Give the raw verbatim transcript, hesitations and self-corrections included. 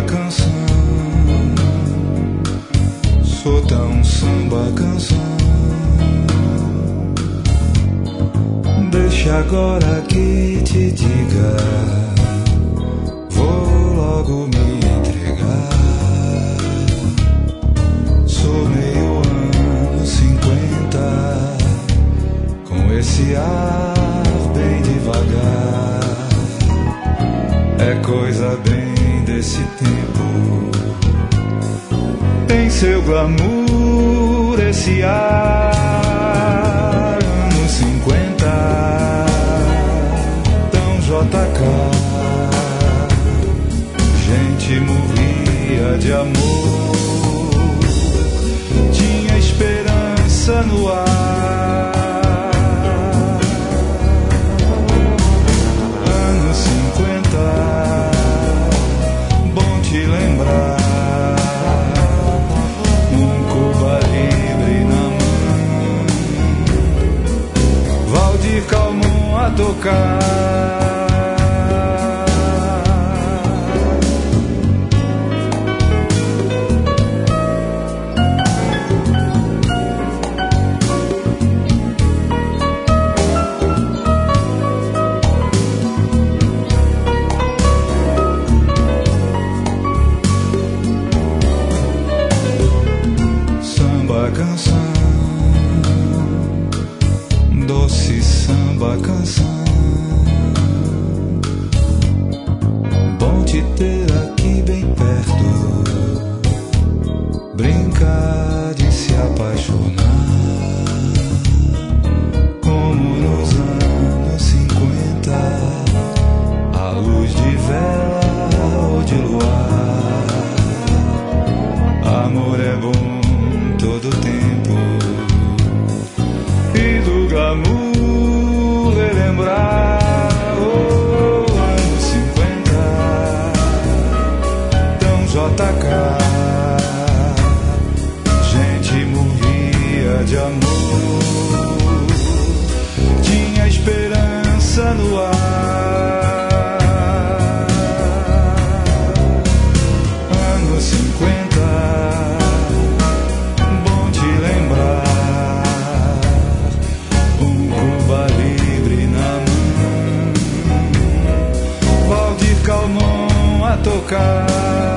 canção, sou tão samba canção. Deixa agora que te diga, vou logo me entregar. Sou meio ano cinquenta, com esse ar bem devagar. É coisa bem desse tempo, tem seu glamour esse ar. Anos cinquenta, tão J K, gente morria de amor, tinha esperança no ar. Anos cinquenta, bom te lembrar, um Cuba Libre na mão, Valdir Calmon a tocar. Canção, doce samba canção, bom te ter aqui bem perto, brincar de se apaixonar, como nos anos cinquenta, à luz de vela ou de luar. Amor é bom todo tempo, e do glamour relembrar. Oh, anos cinquenta, tão J K, gente morria de amor, tinha esperança no ar. Anos cinquenta, tocar.